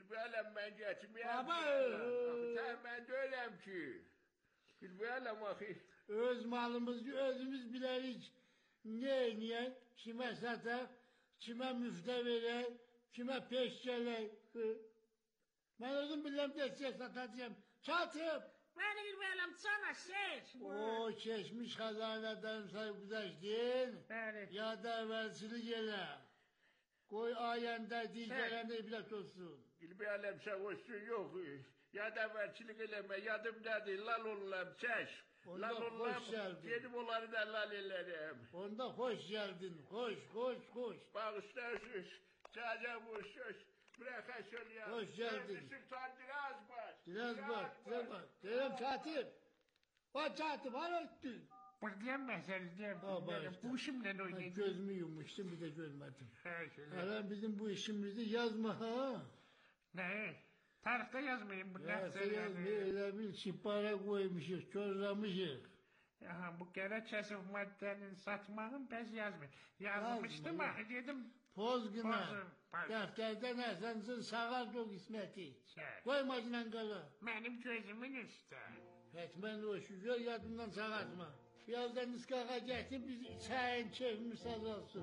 Bilməyələm mən geçməyəm. Baba. Sen ben deyiləm ki. Bilməyələm axı. Öz malımızı özümüz bilərik. Niyə? Kimə sataq, kimə müftə verək, kimə peş gələk. Mən özüm biləm desək satacağım. Katip! Ben bilməyələm sana seç. O keçmiş xəzanədən sən güzəşdin. Bəli. Ya da əvvəlçilik elə. Qoy ayəndə digərəndə ibrət olsun. Bilməyələm sən olsun yox. Ya da əvvəlçilik eləmə, yadımdadır, lal olam, çək. Onda Lal olam, xoş gəldin. gedim onları da lal elərim. Onda xoş gəldin, xoş. Bağışlarsınız, cəcəm olsunuz. Bırakın şöyle. Hoş geldin. Sultan biraz bak. Biraz bak. Deyirəm katip. Bak katip, hara etdin? Buradayım məsələyəm. Bu işimlə Ben oynayacağım. gözümü yummuştum, bir de görmedim. Şöyle. Hala bizim bu işimizi yazma ha. Ne? Tarixdə yazmayayım bu Ya sen yazma, elə bil sipara koymuşuz, közlamışız. Aha, bu gerekçesiz maddenin satmağın bəz yazmayayım. Yazmışdım Yazma, ha, dedim. Pozguna. Poz. Defterden esensin sağar çok İsmet'i. Şey. Koymacla kala. Benim gözümün üstü. Etmen o şükür yadından sağatma. Birazdan ıskaka getir biz çayın keyfimiz azalsın.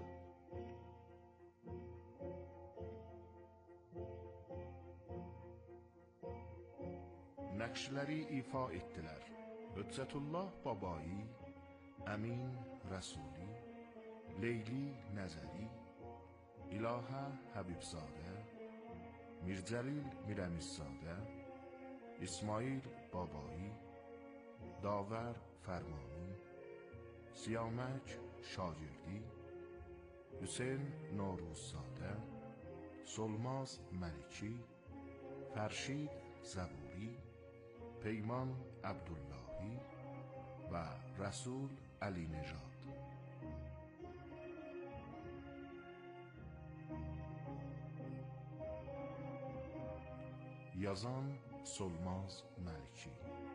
Nəqşləri ifa etdilər. Hüccətullah Babai, Əmin Rəsuli, Leyli Nəzəri, İlahə Həbibzadə, Mirzəlil Mirəmizzadə, İsmail Babai, Davər Fərmani, Siyamək Şagirdi, Hüseyn Noruzzadə, Solmaz Məliki, Fərşid Zəburi, Peyman Abdullahi və Rəsul Əli Nejad. Yazan Solmaz Məliki.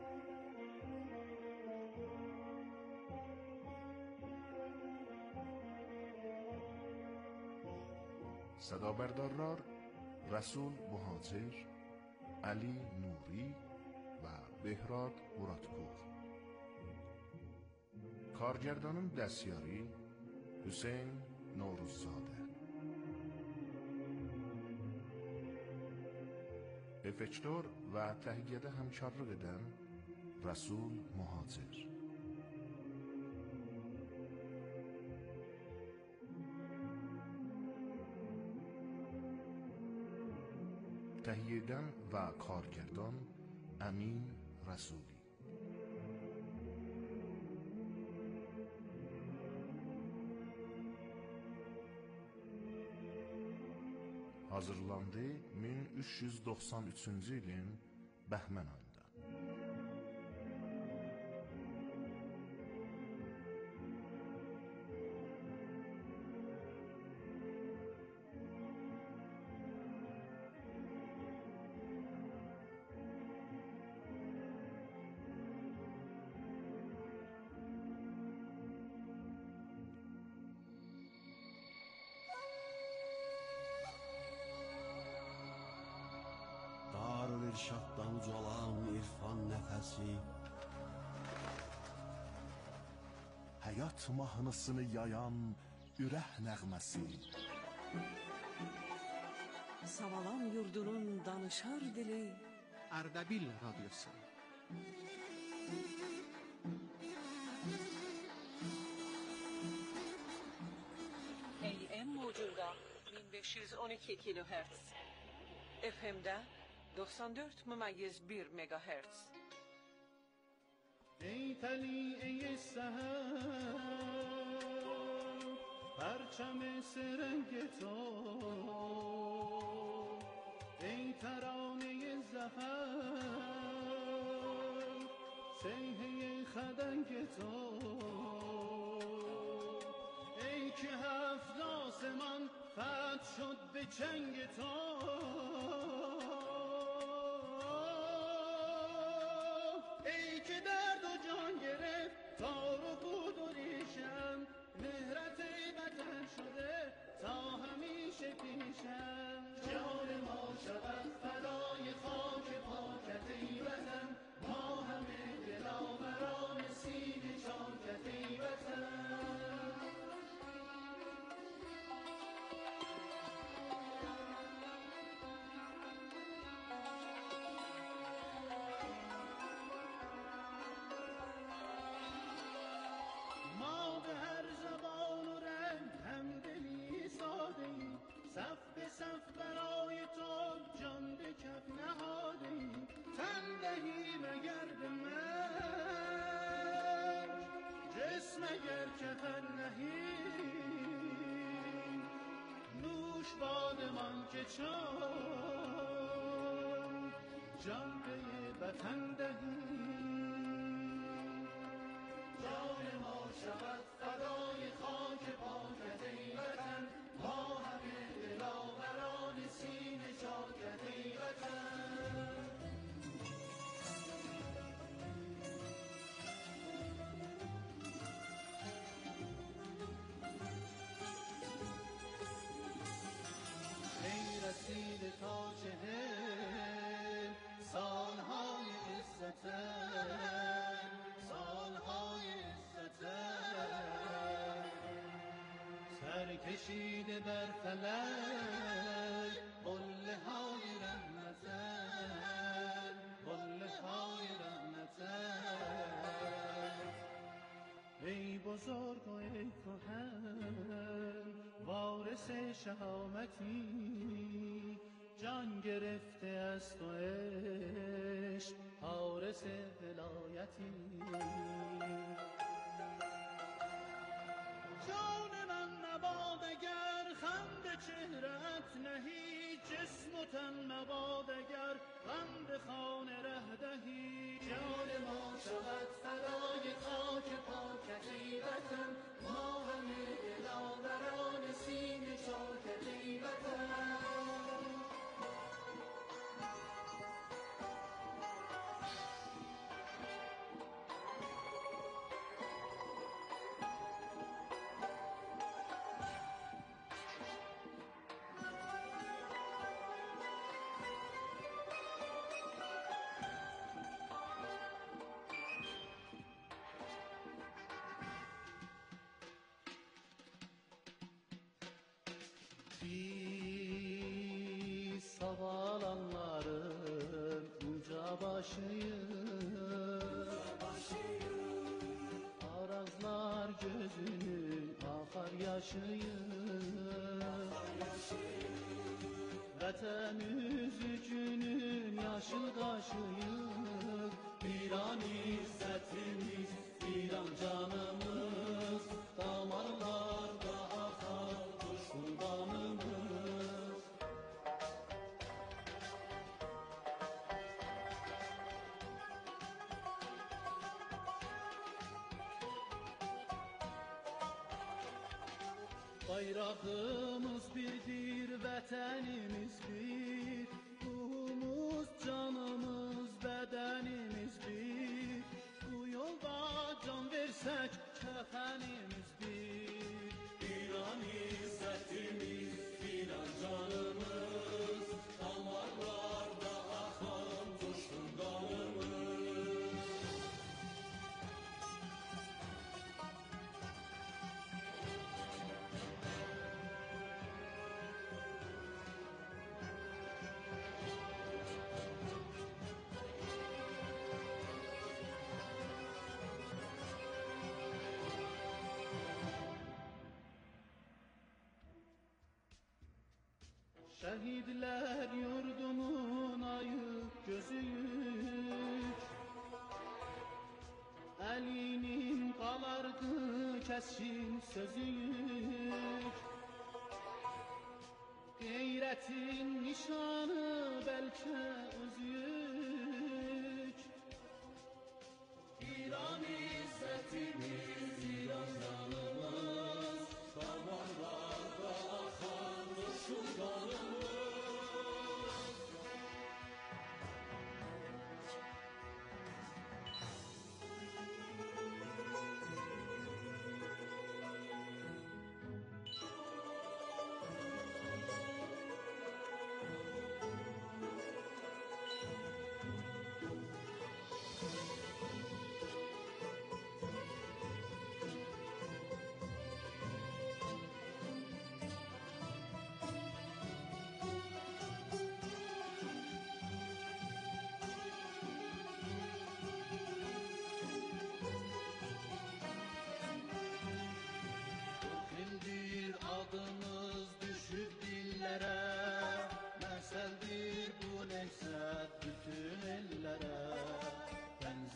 صدابردارlar Rəsul Muhacir, Ali Nuri və Behrad Muradpur. Kargerdanın dəstyarı Hüseyn Noruzzadə. Effektor və təhiyyədə həmkarlıq edən Rəsul Muhacir. تهیه edən və kargerdan Əmin Rəsuli. Hazırlandı 1393-cü ilin Bəhmən ayında. Darül-İrşaddan ucalan irfan nəfəsi, Həyat mahnısını yayan ürək nəğməsi, Savalan yurdunun danışar dili, Ardabil Radyosu. AM mövcuda 1512 kilohertz, FM'de 94,1 megahertz. ای طلیعه سحر پرچم سرنگ تو ای ترانه ظفر صیحه خدنگ تو ای که هفت آسمان فتح شد به چنگ تو تا همیشه پیشم جان ما شود فدا اگر کفن نهی نوش باد من که چون جان به وطن دهی جان ما شود فدای خاک پاکت ای وطن ما همه دلاوران سینه چاکت ای وطن ای رسیده تا چهل سالهای عزتن سالهای عزتن سر کشیده بر فلک قله های رحمتن قله های رحمتن ای بزرگ و ای کهن وارث شهامتی جان گرفته از تو عشق حارس ولایتی جان من مباد اگر خم به چهرت نهی جسم و تن مباد اگر غم به خانه ره دهی جان ما شود فدای خاک پاکت ای وطن ما همه دلاوران سینه چاکت ای وطن Biz savalanların uca başıyız Arazlar gözünün akar yaşıyız Vətən üzücünün yaşıl qaşıyız İran izzətimiz, İran canımız Damarlarda akar coşkun qanımız Bayrağımız birdir, vətənimiz bir Ruhumuz, canımız, bədənimiz bir Bu yolda can versək, kəfənimiz bir İran izzətimiz, İran canımız Damarlarda axan coşkun qanımız Şehitler yurdumun ayık gözüyük Elinin qalardı keskin sözüyük Gayretin nişanı belki özüyük İran izzetimiz, İran canımız Damarlarda akan coşkun kanımız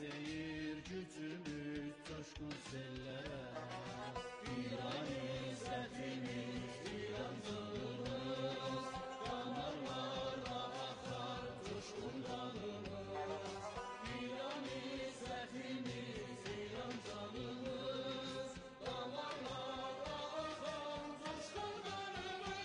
deyir gücümüz coşkun sellere. İran İzzetimiz, İran canımız, damarlara akar coşkun kanımız. İran İzzetimiz, İran canımız, damarlara akar coşkun kanımız.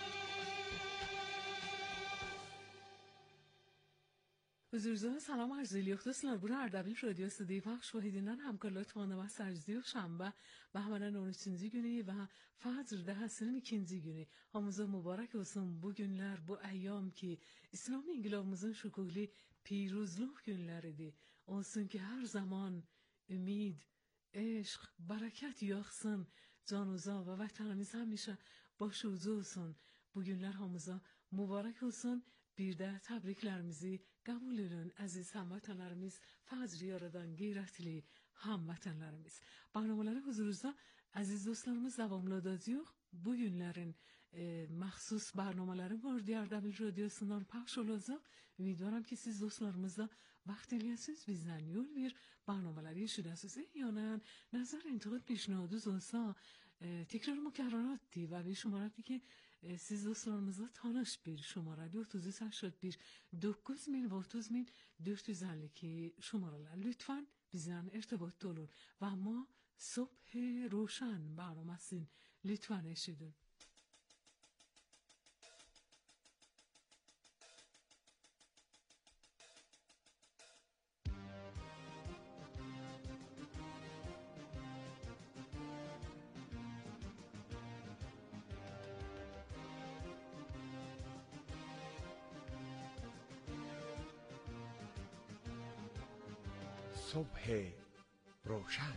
حضورزان سلام عرض الیختسلار بر اردبیل رادیو صدای پخش شاهدینان همکارلاتوانı ve serziyor şamba ve hemen 13. günü ve Fazr dehasının 2. günü. Hamıza mübarek olsun bu günler, bu eyyam ki İslam İngilizimizin şükürlü پیروزلوح günleridir. Olsun ki her zaman ümid, عشق، برکت yaksın canımıza ve vatanımız hamişe başucu olsun. Bu günler hamıza mübarek olsun. Bir de təbriklərimizi qəbul edin əziz həmvətənlərimiz, Fazr yaradan qeyrətli həmvətənlərimiz. Barnamaları huzurunuzda əziz dostlarımız davamlı edəcəyik. Bu günlərin məxsus barnamaları var Diyardabil Radyosu'ndan pəxş olacaq. Ümidvaram ki siz dostlarımızla vaxt eləyəsiniz bizdən yol bir barnamaları eşidəsiniz. Ehyana nəzər انتقاد پیشنهادınız olsa tekrar مکرراتی و به شمارتی که siz dostlarımızla tanış bir şumara 481 9000 452 şumaralar. Lütfen bizden irtibat olun ve ama صبح روشن برنامه‌سین lütfen eşidin. صبح روشن.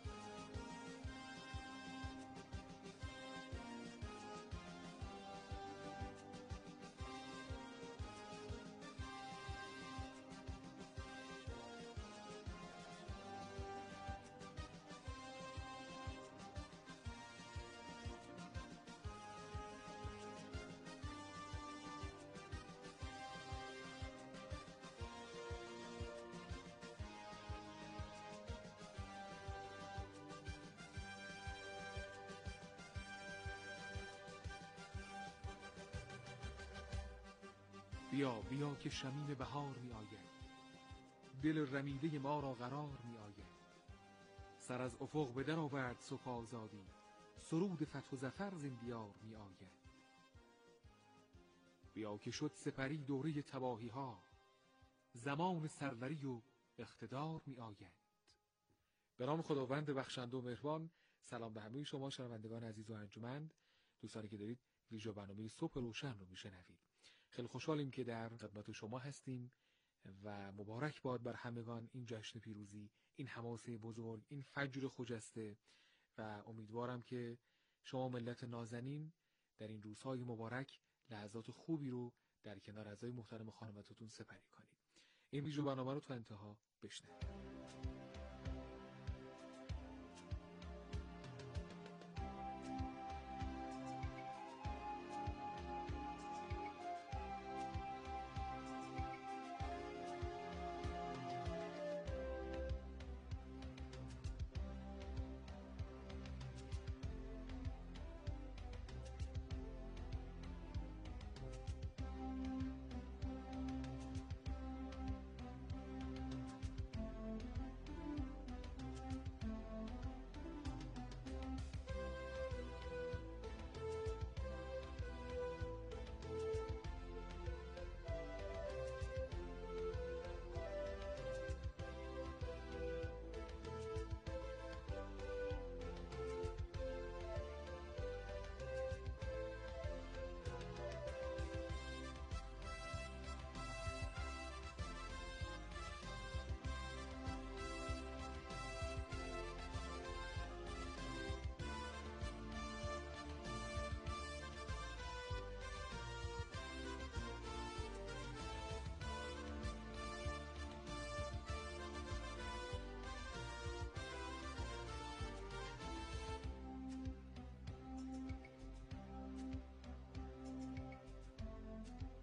بیا بیا که شمیم بهار می آید، دل رمیده ما را قرار می آید. سر از افق به در آورد صبح آزادی، سرود فتح و ظفر زین دیار می آید. بیا که شد سپری دوره تباهی ها، زمان سروری و اقتدار می آید. به نام خداوند بخشنده و مهربان. سلام به همه شما شنوندگان عزیز و ارجمند، دوستانی که دارید ویژه برنامه صبح روشن رو میشنوید. خیلی خوشحالیم که در خدمت شما هستیم و مبارک باد بر همگان این جشن پیروزی، این حماسه بزرگ، این فجر خجسته و امیدوارم که شما ملت نازنین در این روزهای مبارک لحظات خوبی رو در کنار اعضای محترم خانواده‌تون سپری کنید. این ویژه برنامه رو تا انتها بشنوید.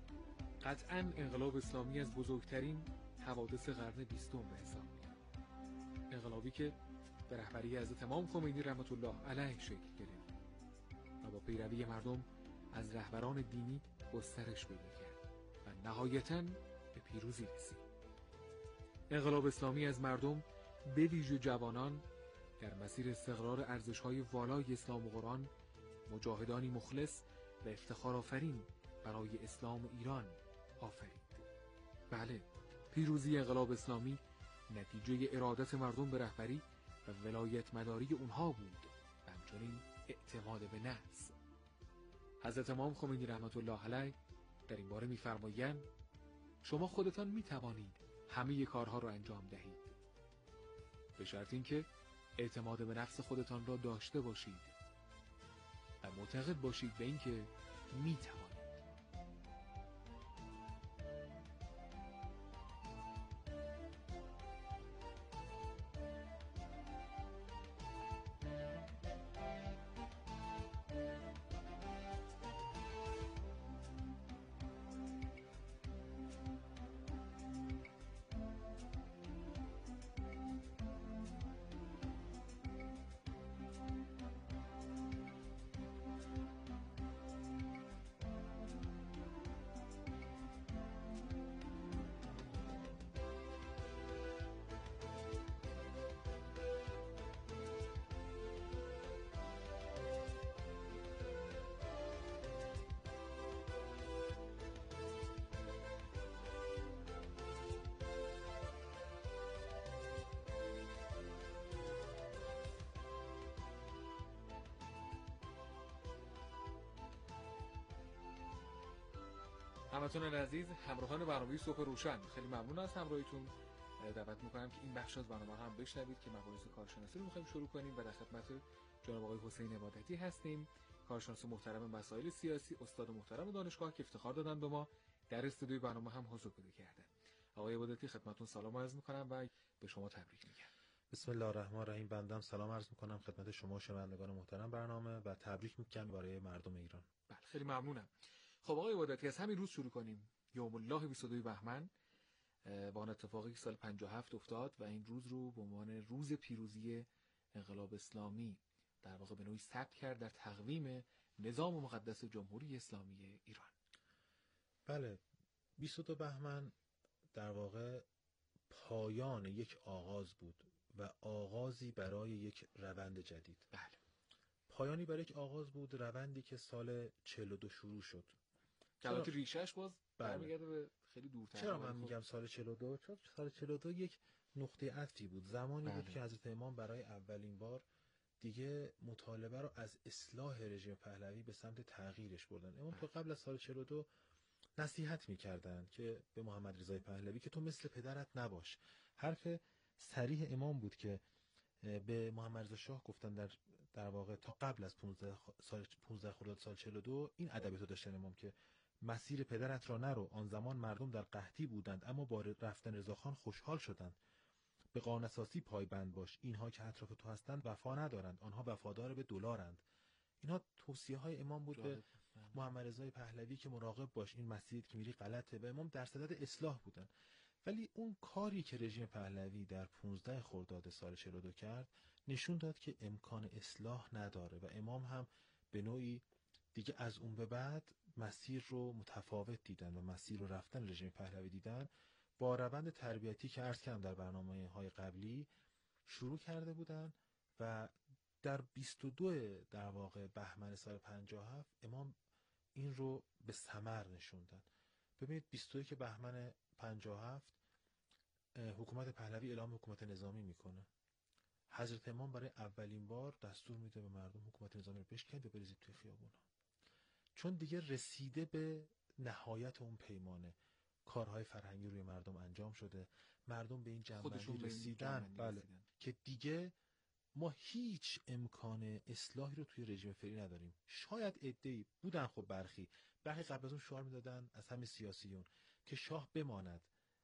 قطعاً انقلاب اسلامی از بزرگترین حوادث قرن 20 به حساب میاد. انقلابی که به رهبری حضرت امام خمینی رحمت الله علیه شکل گرفت و با پیروی مردم از رهبران دینی گسترش پیدا کرد و نهایتاً به پیروزی رسید. انقلاب اسلامی از مردم به ویژه جوانان در مسیر استقرار ارزش‌های والای اسلام و قرآن مجاهدانی مخلص و افتخار آفرین برای اسلام و ایران آفرید. بله، پیروزی انقلاب اسلامی نتیجه ارادت مردم به رهبری و ولایت مداری اونها بود و همچنین اعتماد به نفس. حضرت امام خمینی رحمت الله علیه در این باره می‌فرمایند شما خودتان می‌توانید همه کارها را انجام دهید، به شرط اینکه اعتماد به نفس خودتان را داشته باشید و معتقد باشید به اینکه می‌توانید. همتون عزیز، همراهان برنامه صبح روشن، خیلی ممنون از همراهیتون. دعوت میکنم که این بخش از برنامه هم بشنوید که مباحث کارشناسی رو میخوایم شروع کنیم و در خدمت جناب آقای حسین عبادتی هستیم، کارشناس محترم مسائل سیاسی، استاد محترم دانشگاه که افتخار دادن به ما در استودیوی برنامه هم حضور پیدا کردن. آقای عبادتی خدمتتون سلام عرض میکنم و به شما تبریک میگم. بسم الله الرحمن الرحیم. بندم سلام عرض میکنم خدمت شما شنوندگان محترم برنامه و تبریک میگم برای مردم ایران. بله، خیلی ممنونم. خب آقای عبادتی، از همین روز شروع کنیم. یوم الله 22 بهمن با آن اتفاقی که سال 57 افتاد و این روز رو به عنوان روز پیروزی انقلاب اسلامی در واقع به نوعی ثبت کرد در تقویم نظام مقدس جمهوری اسلامی ایران. بله، 22 بهمن در واقع پایان یک آغاز بود و آغازی برای یک روند جدید. بله، پایانی برای یک آغاز بود، روندی که سال 42 شروع شد. البته ریشش باز برمیگرده به خیلی دورتر. چرا من میگم سال 42؟ چون سال 42 یک نقطه عطفی بود، زمانی بود که حضرت امام برای اولین بار دیگه مطالبه رو از اصلاح رژیم پهلوی به سمت تغییرش بردن. امام تو قبل از سال 42 نصیحت میکردن که به محمد رضای پهلوی که تو مثل پدرت نباش. حرف صریح امام بود که به محمد رضا شاه گفتن در واقع تا قبل از 15 خرداد سال 42 این ادبیاتو داشتن امام که مسیر پدرت را نرو، آن زمان مردم در قحطی بودند اما با رفتن رضاخان خوشحال شدند. به قانون اساسی پایبند باش، اینها که اطراف تو هستند وفا ندارند، آنها وفادار به دلارند. اینها توصیه های امام بود به محمد رضای پهلوی که مراقب باش، این مسیری که میری غلطه و امام در صدد اصلاح بودن. ولی اون کاری که رژیم پهلوی در 15 خرداد سال 42 کرد نشون داد که امکان اصلاح نداره و امام هم به نوعی دیگه از اون به بعد مسیر رو متفاوت دیدن و مسیر رو رفتن رژیم پهلوی دیدن. با روند تربیتی که عرض کردم در برنامه‌های قبلی شروع کرده بودن و در 22 در واقع بهمن سال 57 امام این رو به ثمر نشوندن. ببینید 21 بهمن 57 حکومت پهلوی اعلام حکومت نظامی میکنه. حضرت امام برای اولین بار دستور میده به مردم حکومت نظامی رو بشکنید و بریزید توی خیابونا. چون دیگه رسیده به نهایت اون پیمانه، کارهای فرهنگی روی مردم انجام شده، مردم به این جنبندی رسیدن بله که دیگه ما هیچ امکان اصلاحی رو توی رژیم فعلی نداریم. شاید عده‌ای بودن، خب برخی قبل از اون شعار میدادن از همه سیاسیون که شاه بماند،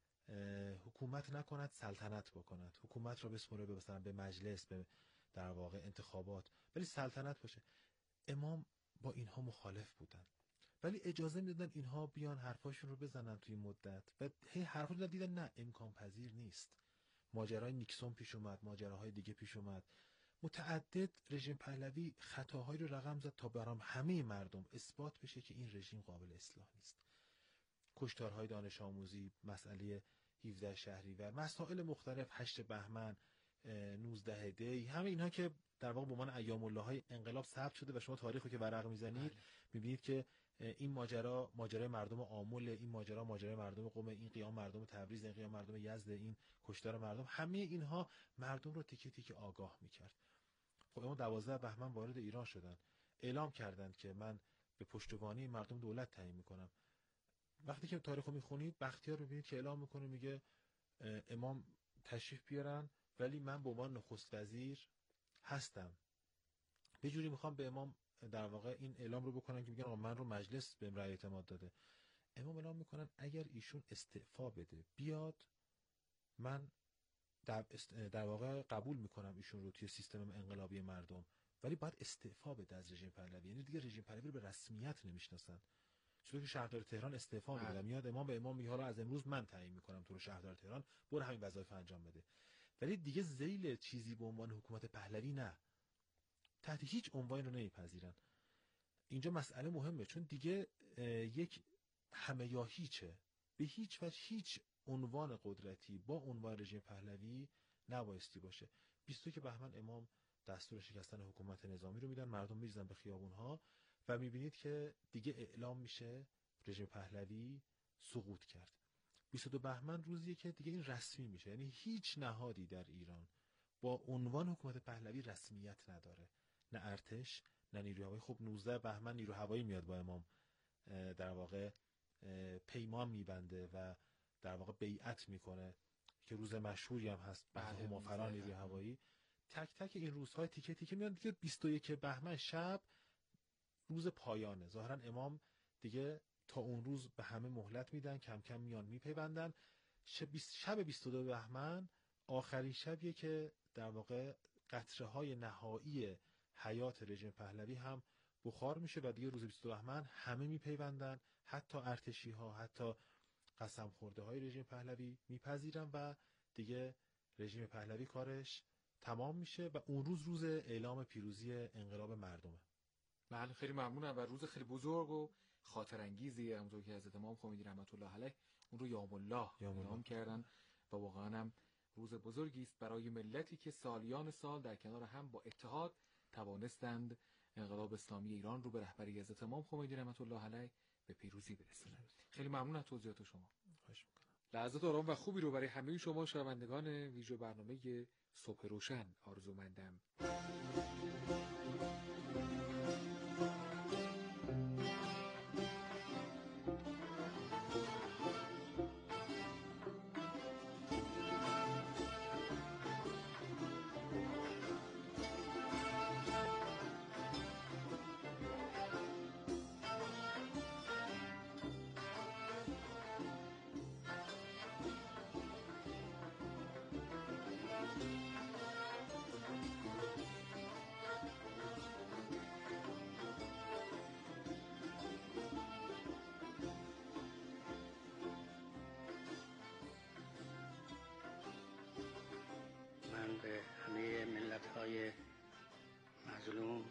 حکومت نکند، سلطنت بکند، حکومت رو بسپره مثلا به مجلس، به در واقع انتخابات، ولی سلطنت باشه. امام با اینها مخالف بودن ولی اجازه میدادن اینها بیان حرفاشون رو بزنن توی مدت و هی حرفا رو دیدن نه امکان پذیر نیست. ماجرای نیکسون پیش اومد، ماجراهای دیگه پیش اومد. متعدد رژیم پهلوی خطاهایی رو رقم زد تا برام همه مردم اثبات بشه که این رژیم قابل اصلاح نیست. کشتارهای دانش آموزی، مسئله 17 شهریور، مسائل مختلف، 8 بهمن، 19 دی، همه اینها که در واقع به عنوان ایام الله های انقلاب ثبت شده و شما تاریخو که ورق میزنید میبینید که این ماجرای مردم آمل، این ماجرای مردم قم، این قیام مردم تبریز، این قیام مردم یزد، این کشتار مردم، همه اینها مردم رو تیکه تیکه آگاه میکرد. خب اما 12 بهمن وارد ایران شدن، اعلام کردند که من به پشتوانه مردم دولت تعیین میکنم. وقتی که تاریخو میخونید بختیار میبینید که اعلام میکنه، میگه امام تشریف بیارن ولی من به عنوان نخست وزیر هستم. به جوری میخوام به امام در واقع این اعلام رو بکنن که میگن آقا من رو مجلس بهم رأی اعتماد داده. امام اعلام میکنن اگر ایشون استعفا بده بیاد، من در واقع قبول میکنم ایشون رو توی سیستم انقلابی مردم، ولی باید استعفا بده از رژیم پهلوی. یعنی دیگه رژیم پهلوی رو به رسمیت نمیشناسن. چون که شهردار تهران استعفا میده، میاد امام به امام میگه حالا از امروز من تعیین میکنم تو رو شهردار تهران، برو همین وظایف انجام بده. ولی دیگه ذیل چیزی به عنوان حکومت پهلوی نه، تحت هیچ عنوانی رو نمیپذیرن. اینجا مسئله مهمه، چون دیگه یک همه یا هیچه، به هیچ وجه هیچ عنوان قدرتی با عنوان رژیم پهلوی نبایستی باشه. 22 بهمن امام دستور شکستن حکومت نظامی رو میدن، مردم میریزن به خیابونها و میبینید که دیگه اعلام میشه رژیم پهلوی سقوط کرد. 22 بهمن روزیه که دیگه این رسمی میشه، یعنی هیچ نهادی در ایران با عنوان حکومت پهلوی رسمیت نداره، نه ارتش نه نیروی هوایی. خب 19 بهمن نیروی هوایی میاد با امام در واقع پیمان میبنده و در واقع بیعت میکنه که روز مشهوری هم هست، همافران نیروی هوایی. تک تک این روزهای تیکه تیکه میاد دیگه. 21 بهمن شب روز پایانه، ظاهرا امام دیگه تا اون روز به همه مهلت میدن، کم کم میان میپیوندن. شب 22 بهمن آخرین شبیه که در واقع قطره های نهایی حیات رژیم پهلوی هم بخار میشه و دیگه روز 22 بهمن همه میپیوندن، حتی ارتشی ها، حتی قسم خورده های رژیم پهلوی میپذیرن و دیگه رژیم پهلوی کارش تمام میشه و اون روز اعلام پیروزی انقلاب مردمه. بله خیلی ممنونم و روز خیلی بزرگ و خاطر انگیزی، همونطور که حضرت امام خمینی رحمت الله علیه اون رو یوم الله اعلام کردن و واقعا هم روز بزرگی است برای ملتی که سالیان سال در کنار هم با اتحاد توانستند انقلاب اسلامی ایران رو به رهبری حضرت امام خمینی رحمت الله علیه به پیروزی برسونند. خیلی ممنون از توضیحات شما. خواهش می‌کنم. لحظات آرام و خوبی رو برای همه شما شنوندگان ویژه برنامه صبح روشن آرزومندم. من به همه ملت‌های مظلوم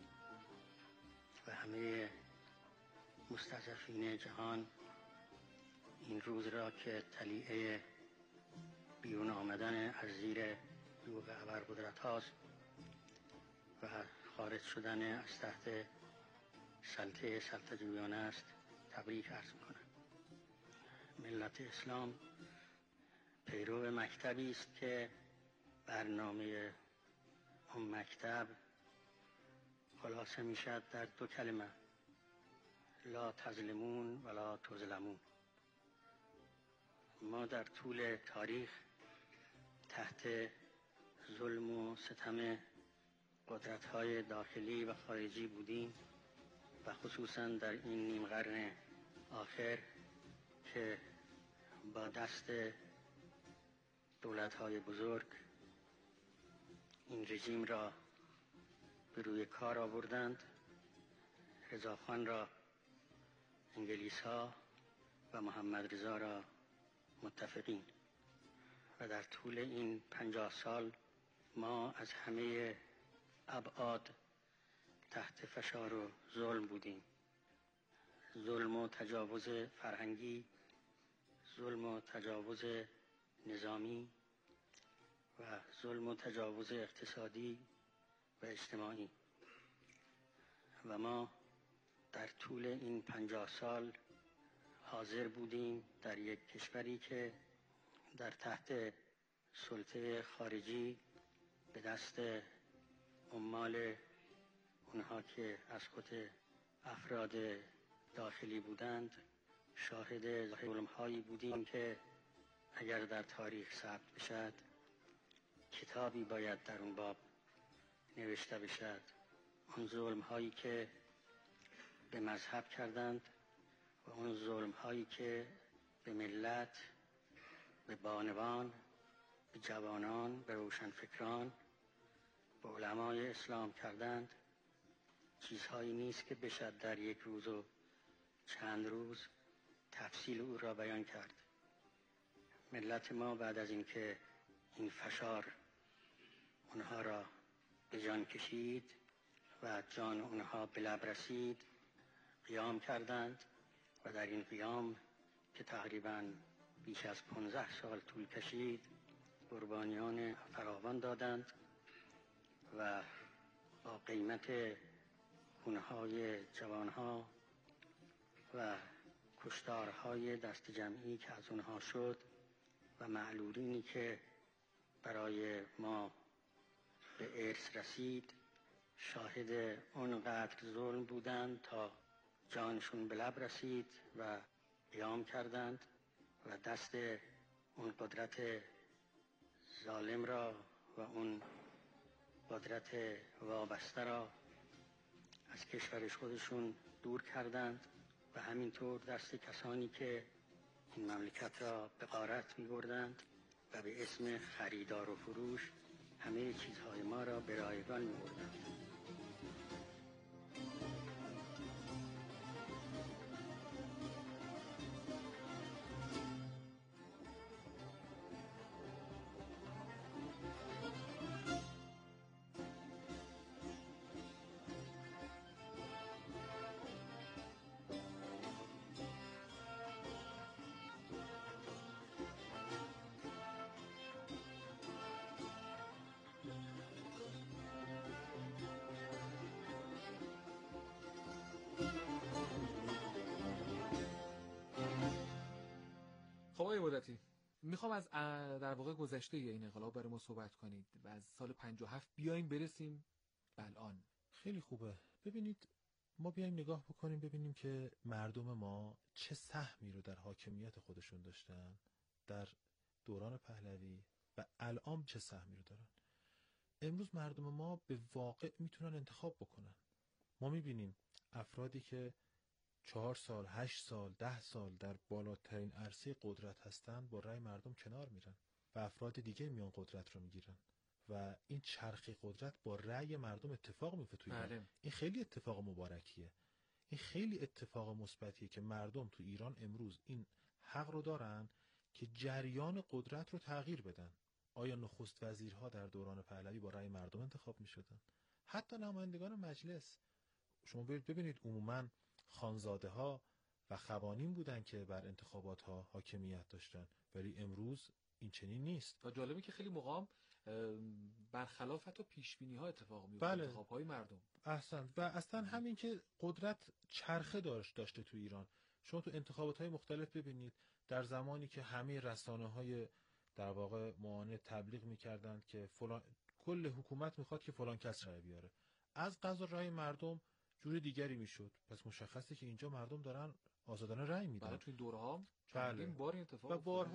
و همه مستضعفین جهان این روز را که طلیعه بیرون آمدن از زیر یوغ ابرقدرت هاست و خارج شدن از تحت سلطه سلطه‌جویانه است تبریک عرض می‌کنم. ملت اسلام پیرو مکتبی است که برنامه اون مکتب خلاصه میشد در دو کلمه: لا تظلمون ولا تظلمون. ما در طول تاریخ تحت ظلم و ستم قدرت‌های داخلی و خارجی بودیم و خصوصا در این نیم قرن آخر که با دست دولت‌های بزرگ این رژیم را به روی کار آوردند. رضاخان را انگلیس‌ها و محمد رضا را متفقین و در طول این 50 سال ما از همه ابعاد تحت فشار و ظلم بودیم. ظلم و تجاوز فرهنگی، ظلم و تجاوز نظامی و ظلم و تجاوز اقتصادی و اجتماعی. و ما در طول این 50 سال حاضر بودیم در یک کشوری که در تحت سلطه خارجی به دست عمال اونها که از خود افراد داخلی بودند شاهد ظلم‌هایی بودیم که اگر در تاریخ ثبت بشد کتابی باید در اون باب نوشته بشد. اون ظلم‌هایی که به مذهب کردند و اون ظلم‌هایی که به ملت، به بانوان، به جوانان، به روشنفکران، به علمای اسلام کردند، چیزهایی نیست که بشد در یک روز و چند روز تفصیل او را بیان کرد. ملت ما بعد از اینکه این فشار اونها را به جان کشید و جان اونها به لب رسید قیام کردند و در این قیام که تقریباً بیش از 15 سال طول کشید قربانیان فراوان دادند و با قیمت خونهای جوانها و کشتارهای دست جمعی که از اونها شد و معلولینی که برای ما به ارث رسید شاهد اونقدر ظلم بودند تا جانشون به لب رسید و قیام کردند و دست اون قدرت ظالم را و اون قدرت وابسته را از کشور خودشون دور کردند و همینطور دست کسانی که این مملکت را به غارت می بردند و به اسم خریدار و فروش همه چیزهای ما را به رایگان می بردند. خب آقای عبادتی، میخوام از در واقع گذشته این انقلاب برای ما صحبت کنید و از سال 57 بیایم برسیم به الان. خیلی خوبه. ببینید ما بیایم نگاه بکنیم ببینیم که مردم ما چه سهمی رو در حاکمیت خودشون داشتن در دوران پهلوی و الان چه سهمی رو دارن. امروز مردم ما به واقع میتونن انتخاب بکنن. ما میبینیم افرادی که 4 سال، 8 سال، 10 سال در بالاترین عرصه قدرت هستن با رأی مردم کنار میرن و افراد دیگه میان قدرت رو میگیرن و این چرخی قدرت با رأی مردم اتفاق میفته توی ایران. این خیلی اتفاق مبارکیه. این خیلی اتفاق مثبتیه که مردم تو ایران امروز این حق رو دارن که جریان قدرت رو تغییر بدن. آیا نخست وزیرها در دوران پهلوی با رأی مردم انتخاب میشدن؟ حتی نمایندگان مجلس شما ببینید عموماً خانزاده ها و خوانین بودن که بر انتخابات ها حاکمیت داشتن، ولی امروز این چنین نیست. و جالبه که خیلی موقع برخلاف حتی پیش بینی ها اتفاق میفته. بله. انتخاب های مردم احسن. و اصلا همین که قدرت چرخه داشته تو ایران. شما تو انتخابات های مختلف ببینید در زمانی که همه رسانه های در واقع معاند تبلیغ میکردند که فلان کل حکومت میخواد که فلان کس رأی بیاره، از قضا رأی مردم جور دیگری میشد. پس مشخصه که اینجا مردم دارن آزادانه رأی میدن. برای تو این دوره‌ها بله. چندین بار اتفاق و